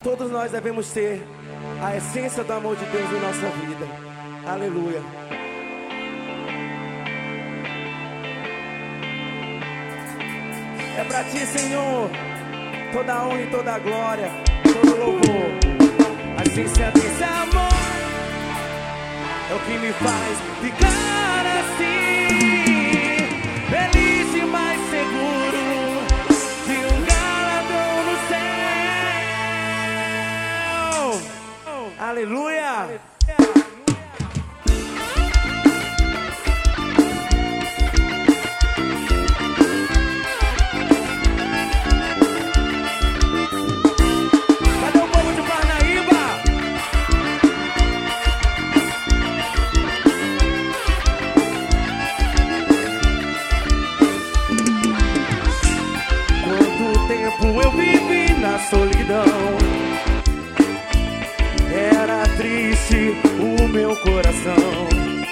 Todos nós devemos ter a essência do amor de Deus em nossa vida. Aleluia. É pra ti, Senhor, toda a honra e toda a glória, todo louvor. Assim sendo esse amor é o que me faz ficar assim, feliz e mais seguro de um galardão no céu. Aleluia. Eu vivi na solidão, era triste o meu coração.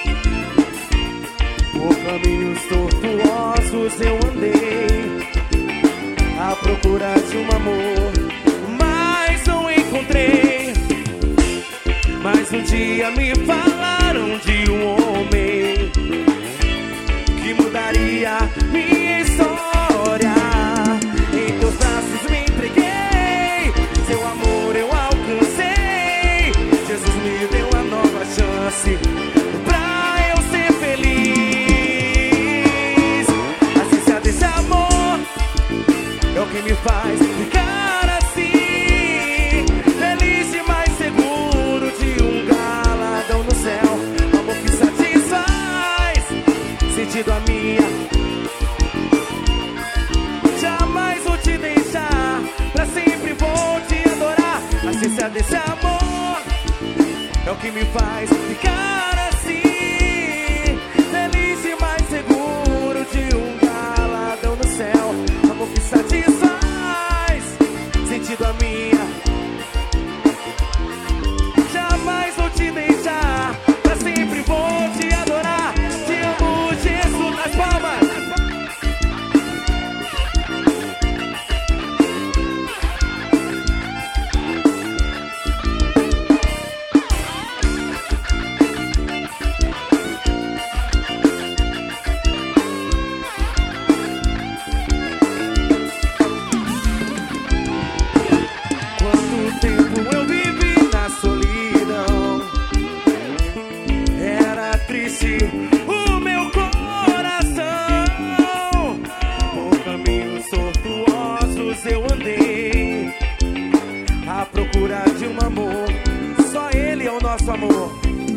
Por caminhos tortuosos eu andei à procura de um amor, mas não encontrei. Mas um dia me falaram de um homem que mudaria minha história. Pra eu ser feliz, a essência desse amor é o que me faz ficar assim, feliz e mais seguro de um galardão no céu. Amor que satisfaz, sentido a minha. Jamais vou te deixar, pra sempre vou te adorar. A essência desse amor é o que me faz ficar assim, feliz e mais seguro de um galardão no céu. Amor que satisfaz, sentido a minha. Jamais vou te deixar, pra sempre vou te adorar. Te amo, Jesus, nas palmas. O meu coração, por caminhos tortuosos eu andei à procura de um amor. Só Ele é o nosso amor.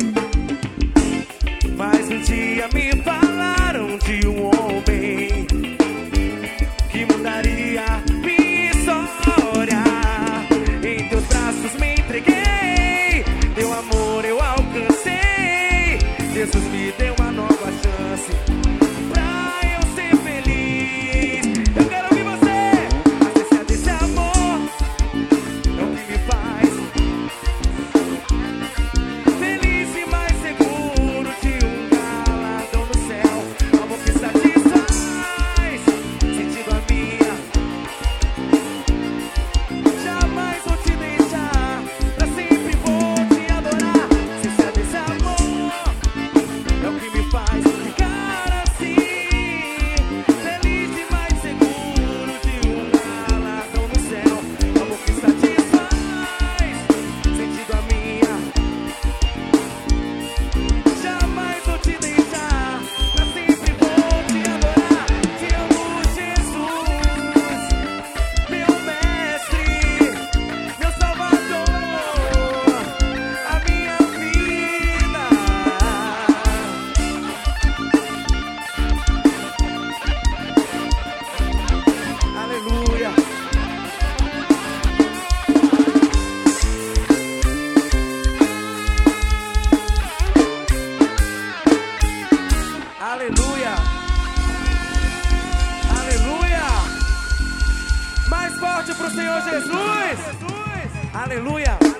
Mas um dia me falaram de um homem que mudaria minha história. Em teus braços me entreguei, teu amor eu alcancei. Jesus me deu uma nova chance pra eu ser feliz. Eu quero ouvir você. A essência desse amor é o que me faz feliz e mais seguro de um galardão no céu. Amor que satisfaz, sentido a minha. Jamais vou te deixar, pra sempre vou te adorar. A essência desse amor é o que me faz ficar assim, feliz e mais seguro de um galardão no céu. Amor que satisfaz, sentido a minha. Jamais vou te deixar, pra sempre vou te adorar. Te amo, Jesus, meu mestre, meu salvador, a minha vida. Aleluia. Aleluia. Aleluia. Mais forte pro Senhor Jesus. Aleluia.